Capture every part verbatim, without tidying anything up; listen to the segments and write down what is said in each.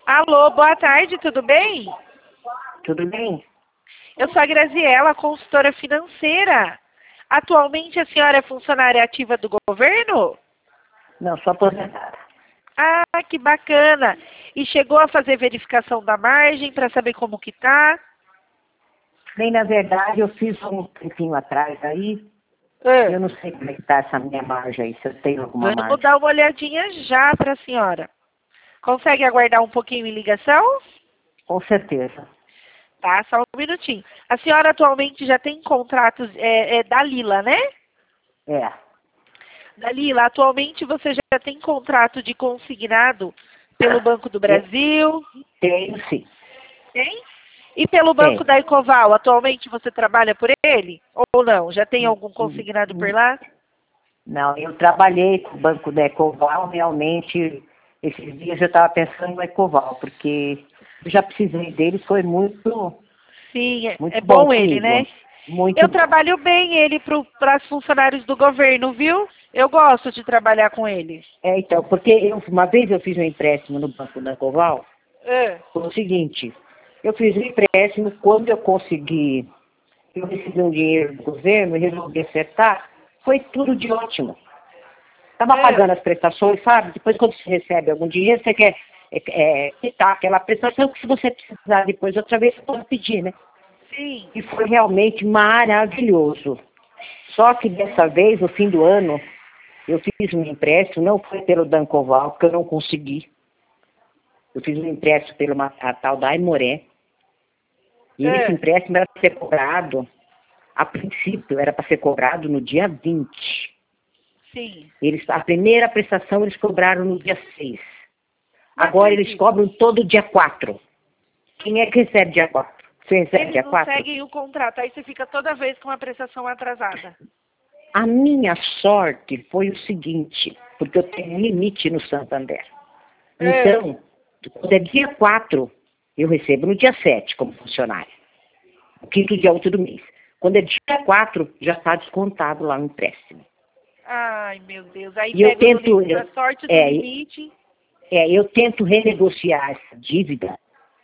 Alô, boa tarde, tudo bem? Tudo bem? Eu sou a Graziela, consultora financeira. Atualmente a senhora é funcionária ativa do governo? Não, sou aposentada. Ah, que bacana. E chegou a fazer verificação da margem para saber como que tá? Bem, na verdade, eu fiz um tempinho atrás aí. Ah, Eu não sei como é que tá essa minha margem aí, se eu tenho alguma vamos margem. dar uma olhadinha já para a senhora. Consegue aguardar um pouquinho em ligação? Com certeza. Tá, só um minutinho. A senhora atualmente já tem contratos é, é, da Lila, né? É. Dalila, atualmente você já tem contrato de consignado pelo Banco do Eu Brasil? tenho sim. Tem? E pelo Banco Tenho. da Ecoval, atualmente você trabalha por ele? Ou não? Já tem Hum, algum hum, consignado por hum. lá? Não, eu trabalhei com o Banco da Ecoval, realmente, esses dias eu estava pensando no Ecoval, porque eu já precisei dele, foi muito, Sim, é, é muito bom bom ele, comigo. né? Muito Eu bom. trabalho bem ele para os funcionários do governo, viu? Eu gosto de trabalhar com ele. É, então, porque eu, uma vez eu fiz um empréstimo no Banco da Ecoval. Ah, Foi o seguinte, eu fiz um empréstimo, quando eu consegui, eu recebi um dinheiro do governo e resolvi acertar, foi tudo de ótimo. Estava ah, pagando as prestações, sabe? Depois quando você recebe algum dinheiro, você quer é, é, quitar aquela prestação, que se você precisar depois outra vez, você pode pedir, né? sim. E foi realmente maravilhoso. Só que dessa vez, no fim do ano, eu fiz um empréstimo, não foi pelo Dancoval, porque eu não consegui. Eu fiz um empréstimo pela a tal da Aimoré. E esse Ah, empréstimo era para ser cobrado, a princípio, era para ser cobrado no dia vinte. sim. Eles, a primeira prestação eles cobraram no dia seis. Não Agora eles acredito. cobram todo dia quatro. Quem é que recebe dia quatro? Você recebe Eles dia não quatro? seguem o contrato, aí você fica toda vez com a prestação atrasada. A minha sorte foi o seguinte, porque eu tenho um limite no Santander. Ah, Então, quando é dia quatro, eu recebo no dia sete como funcionário. O quinto dia útil do mês. Quando é dia quatro, já está descontado lá no empréstimo. ai, meu Deus. Aí E eu pega no tento, limite, a eu, sorte do é, limite. é, eu tento renegociar essa dívida,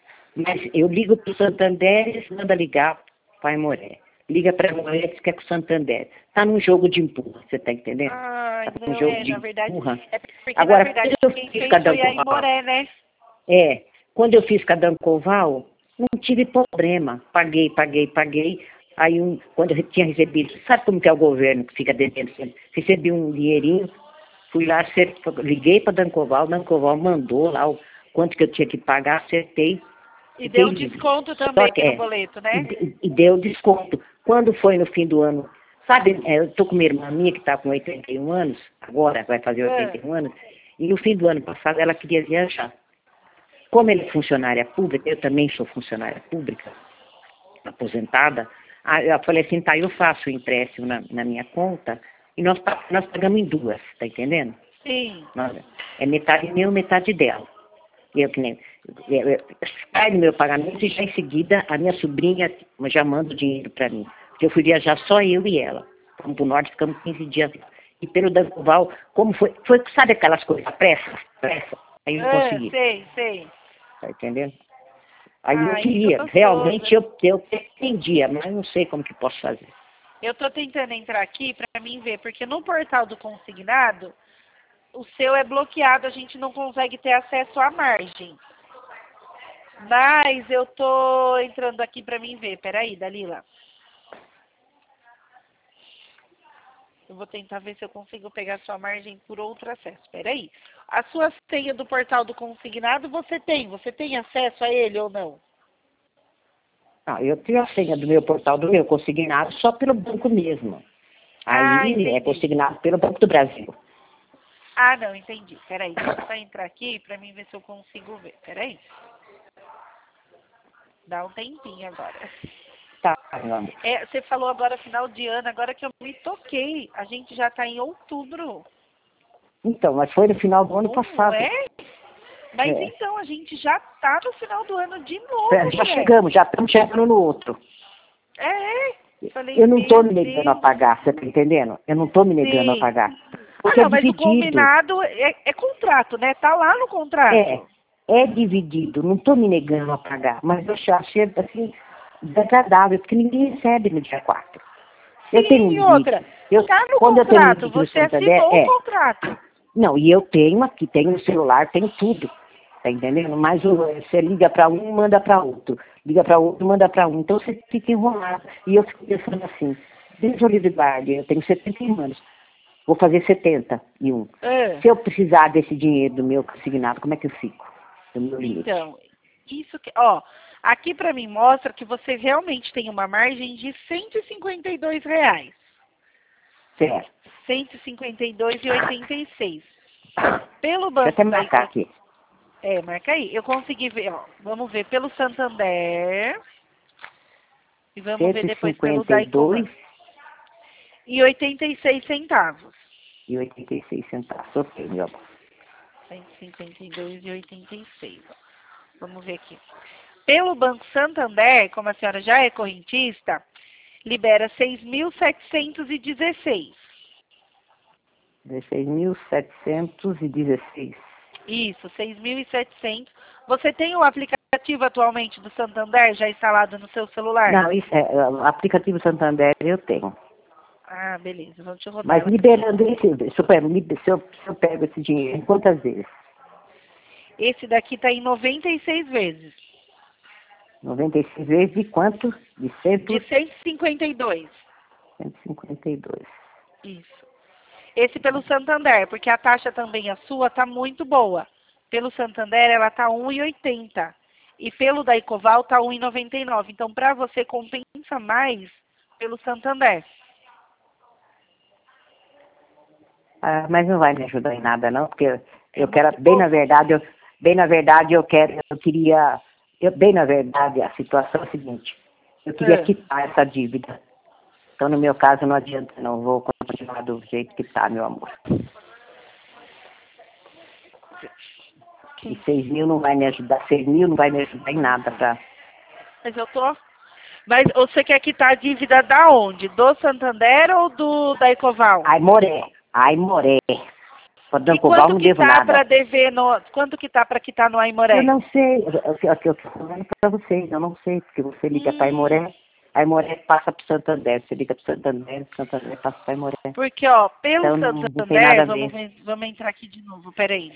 mas eu ligo para o Santander e eles mandam ligar para a Moré. Liga para a Moré e diz que é com o Santander. Está num jogo de empurra, você está entendendo? Ai, Está num não, jogo é, de na verdade, empurra. é porque na Agora, quando verdade eu quem fiz fez foi a Cadancoval, Imoré, né? é, quando eu fiz Cadancoval, não tive problema. Paguei, paguei, paguei. Aí, um, quando eu tinha recebido, sabe como que é o governo que fica devendo sempre? Recebi um dinheirinho, fui lá, acertei, liguei para Dancoval, Dancoval mandou lá o quanto que eu tinha que pagar, acertei, E fiquei deu livre. desconto Só também que no é, boleto, e, né? e- e deu desconto. Quando foi no fim do ano, sabe, é, eu estou com minha irmã minha que está com oitenta e um anos, agora vai fazer oitenta Ah, e um anos, e no fim do ano passado ela queria viajar. Como ela é funcionária pública, eu também sou funcionária pública, aposentada, aí eu falei assim, tá, eu faço o empréstimo na, na minha conta e nós, pa- nós pagamos em duas, tá entendendo? sim. Nós- é metade meu, metade dela. Eu que nem, eu, eu, sai do meu pagamento e já em seguida a minha sobrinha já manda o dinheiro para mim. Porque eu fui viajar só eu e ela. Fomos pro norte, ficamos quinze dias. E pelo Dancoval, como foi, foi, sabe aquelas coisas, pressa, pressa, aí eu não Ah, consegui, sei, sei. tá entendendo? Aí eu Ai, que queria, gostoso. realmente eu, eu pretendia, mas não sei como que posso fazer. Eu tô tentando entrar aqui pra mim ver, porque no portal do consignado, o seu é bloqueado, a gente não consegue ter acesso à margem. Mas eu tô entrando aqui pra mim ver. Peraí, Dalila. Eu vou tentar ver se eu consigo pegar sua margem por outro acesso. Peraí. A sua senha do portal do consignado você tem. Você tem acesso a ele ou não? Ah, eu tenho a senha do meu portal do meu consignado só pelo banco mesmo. Ah, Aí é entendi. consignado pelo Banco do Brasil. Ah, não, entendi. Peraí, deixa eu só entrar aqui pra mim ver se eu consigo ver. Peraí. Dá um tempinho agora. Tá, meu amor. É, você falou agora final de ano, agora que eu me toquei. A gente já tá em outubro. Então, mas foi no final do ano Como passado. é? Mas É. então, a gente já tá no final do ano de novo, Já mulher. chegamos, já estamos chegando no outro. É, falei, Eu não estou meu me negando a Deus. pagar, você está entendendo? Eu não estou me negando a Sim. pagar. Ah, Porque é não, mas o dividido. combinado é, é contrato, né? Tá lá no É, contrato. é dividido, não estou me negando a pagar, mas eu achei assim, desagradável, porque ninguém recebe no dia quatro. Eu Sim, tenho um e outra, limite. Eu, tá no quando eu tenho um contrato, limite no você Santander, assinou o é. contrato. Não, e eu tenho aqui, tenho no celular, tenho tudo. Tá entendendo? Mas o, você liga para um, manda para outro. Liga para outro, manda para um. Então você fica enrolado. E eu fico pensando assim, desde o livre guarda, eu tenho setenta e um anos. Vou fazer setenta e um. É. Se eu precisar desse dinheiro do meu consignado, como é que eu fico? Do meu limite. Então, isso que, ó, aqui para mim mostra que você realmente tem uma margem de cento e cinquenta e dois reais. Certo. cento e cinquenta e dois reais e oitenta e seis. Pelo Deixa eu até banco da marcar aqui. É, marca aí. Eu consegui ver, ó. Vamos ver pelo Santander. E vamos ver depois pelo Daicovan. E oitenta e seis centavos. E oitenta e seis centavos. Ok, meu amor. cento e cinquenta e dois e oitenta e seis. Ó. Vamos ver aqui. Pelo Banco Santander, como a senhora já é correntista, libera seis mil setecentos e dezesseis. dezesseis mil setecentos e dezesseis. Isso, seis mil e setecentos. Você tem o aplicativo atualmente do Santander já instalado no seu celular? Não, isso é, o aplicativo Santander eu tenho. Ah, beleza. Vamos te rodar. Mas liberando esse, se eu, pego, se, eu, se eu pego esse dinheiro, quantas vezes? Esse daqui está em noventa e seis vezes. noventa e seis vezes de quanto? De cem? De cento e cinquenta e dois. cento e cinquenta e dois. Isso. Esse pelo Santander, porque a taxa também, a sua, está muito boa. Pelo Santander, ela está um real e oitenta. E pelo Daicoval está um real e noventa e nove. Então, para você, compensa mais pelo Santander. Ah, mas não vai me ajudar em nada, não, porque eu, É eu quero, bem pouco. na verdade, eu, bem na verdade, eu quero, eu queria, eu, bem na verdade, a situação é a seguinte, eu queria É. quitar essa dívida. Então, no meu caso, não adianta, não vou continuar do jeito que está, meu amor. E seis mil não vai me ajudar, seis mil não vai me ajudar em nada, tá? Mas eu tô... Mas você quer quitar a dívida da onde? Do Santander ou do Daicoval? Ai, Moré, ai, Moré. Para E Dancoval quanto não que devo tá para nada. dever no... Quanto que tá para quitar no Eu Aimoré? não sei, eu estou falando para vocês, eu não sei, porque você liga para Hum, Aimoré, Aimoré passa para o Santander, você liga para o Santander, o Santander passa para Aimoré. porque, ó, pelo Então não, não tem nada Santander, a vamos, ver. ver- vamos entrar aqui de novo, peraí.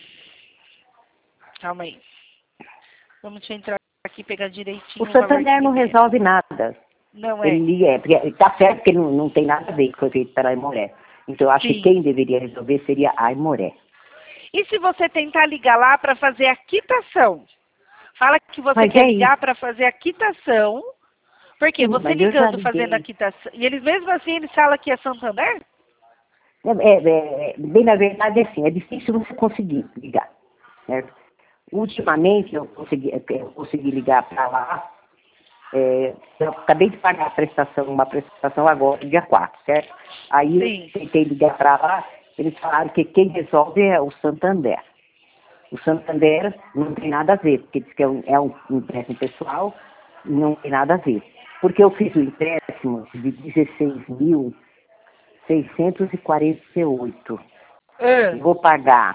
Calma aí. Vamos te entrar aqui e pegar direitinho O o valor que Santander não libera. resolve nada. Não é? Ele é, porque está certo que ele não, não tem nada a ver com o que foi feito pela Aimoré. Então eu acho que Sim. quem deveria resolver seria a Aimoré. E se você tentar ligar lá para fazer a quitação? Fala que você Mas quer é ligar isso. para fazer a quitação. Porque Sim, você mas eu já ligando, fazendo a liguei. quitação. E eles mesmo assim, eles falam que é Santander? É, é, é, bem na verdade é assim, é difícil você conseguir ligar. Certo? Ultimamente eu consegui, eu consegui ligar para lá. É, eu acabei de pagar a prestação, uma prestação agora, dia quatro, certo? Aí Sim. eu tentei ligar para lá, eles falaram que quem resolve é o Santander. O Santander não tem nada a ver, porque diz que é um, é um empréstimo pessoal, não tem nada a ver. Porque eu fiz o empréstimo de dezesseis mil seiscentos e quarenta e oito. Ah, E vou pagar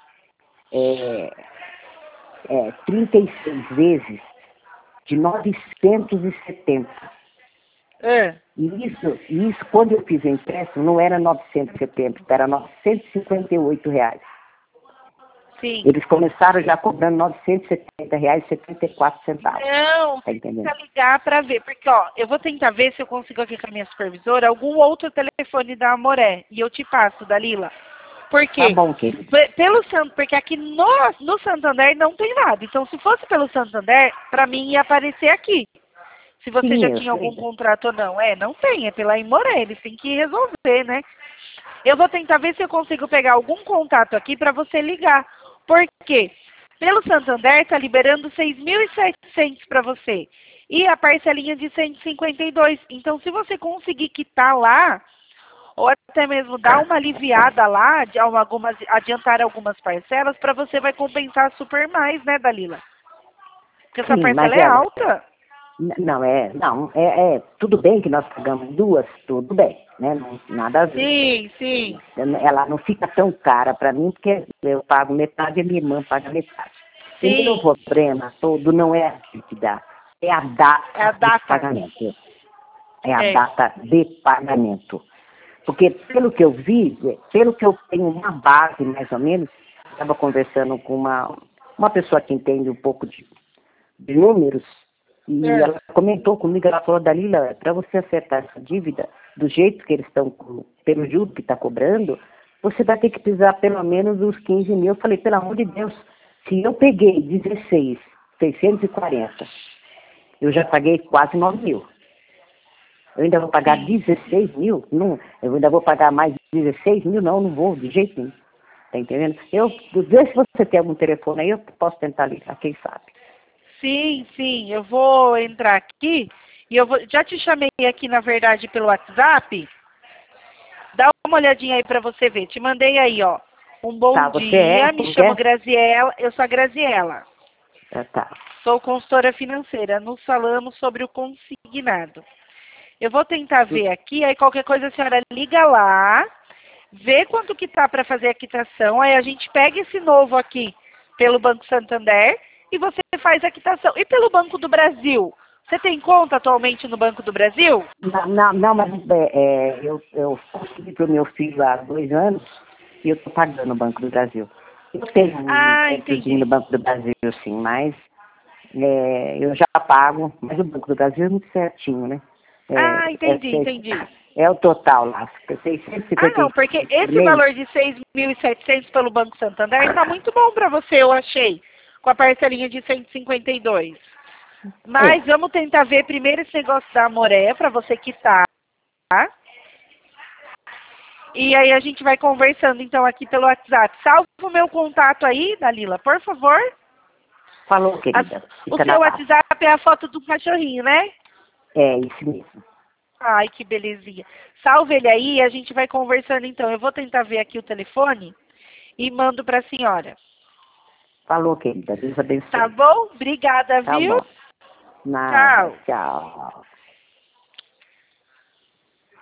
é, é, trinta e seis vezes de novecentos e setenta. ah, E isso, e isso, quando eu fiz o empréstimo, não era novecentos e setenta, era novecentos e cinquenta e oito reais. sim. Eles começaram já cobrando novecentos e setenta reais e setenta e quatro centavos. Não, Tá você entendendo? precisa ligar para ver. Porque, ó, eu vou tentar ver se eu consigo aqui com a minha supervisora algum outro telefone da Amoré. E eu te passo, Dalila. Por Tá quê? bom, querido. Pe- Pelo San- porque aqui no, no Santander não tem nada. Então, se fosse pelo Santander, para mim ia aparecer aqui. Se você Sim, já eu tinha algum sei. contrato ou não. É, não tem, é pela Imoré, eles têm que resolver, né? Eu vou tentar ver se eu consigo pegar algum contato aqui para você ligar. Por quê? Pelo Santander está liberando seis mil e setecentos para você. E a parcelinha de cento e cinquenta e dois. Então, se você conseguir quitar lá, ou até mesmo dar uma aliviada lá, de algumas, adiantar algumas parcelas, para você vai compensar super mais, né, Dalila? Porque essa Sim, mas parcela é ela. alta. n- Não, é. Não, é, é. Tudo bem que nós pagamos duas, tudo bem, né? Não, nada a ver. Sim, sim. Ela não fica tão cara para mim, porque eu pago metade e a minha irmã paga metade. O meu problema todo não é a dívida, é a data, É a data. de pagamento. É a É. data de pagamento. Porque, pelo que eu vi, pelo que eu tenho uma base, mais ou menos, estava conversando com uma, uma pessoa que entende um pouco de, de números, e É. ela comentou comigo, ela falou, Dalila, para você acertar essa dívida, do jeito que eles estão, pelo juro que está cobrando, você vai ter que precisar pelo menos uns quinze mil. Eu falei, pelo amor de Deus, se eu peguei dezesseis, seiscentos e quarenta, eu já paguei quase nove mil. Eu ainda vou pagar dezesseis mil? Não, eu ainda vou pagar mais dezesseis mil? Não, não vou, de jeito nenhum. Tá entendendo? Eu, vê se você tem algum telefone aí, eu posso tentar ligar, quem sabe. Sim, sim, eu vou entrar aqui e eu vou, já te chamei aqui, na verdade, pelo WhatsApp. Dá uma olhadinha aí pra você ver. Te mandei aí, ó. Um bom Tá, você dia, é? me Como chamo é? Graziela, eu sou a Graziela. Ah, tá. Sou consultora financeira. Nos falamos sobre o consignado. Eu vou tentar ver aqui, aí qualquer coisa a senhora liga lá, vê quanto que tá para fazer a quitação, aí a gente pega esse novo aqui pelo Banco Santander e você faz a quitação. E pelo Banco do Brasil? Você tem conta atualmente no Banco do Brasil? Não, não, não, mas é, é, eu, eu consegui para o meu filho há dois anos e eu estou pagando o Banco do Brasil. Eu tenho um Ah, créditozinho entendi. no Banco do Brasil, sim, mas é, eu já pago, mas o Banco do Brasil é muito certinho, né? É, Ah, é, entendi, seis- entendi. é o total lá, seiscentos e Ah, cinquenta não, e porque cinco por esse mês. valor de seis mil e setecentos pelo Banco Santander está muito bom para você, eu achei, com a parcelinha de cento e cinquenta e dois. Mas É, vamos tentar ver primeiro esse negócio da Amoré, para você quitar. E aí a gente vai conversando então aqui pelo WhatsApp. Salva o meu contato aí, Dalila, por favor. falou, A- querida, o fica na seu paz. WhatsApp é a foto do cachorrinho, né? É isso mesmo. Ai, que belezinha. Salve ele aí e a gente vai conversando então. Eu vou tentar ver aqui o telefone e mando para a senhora. Falou, querida, Deus Tá abençoe. bom? Obrigada, Tá viu? bom. Nada, Tchau. tchau.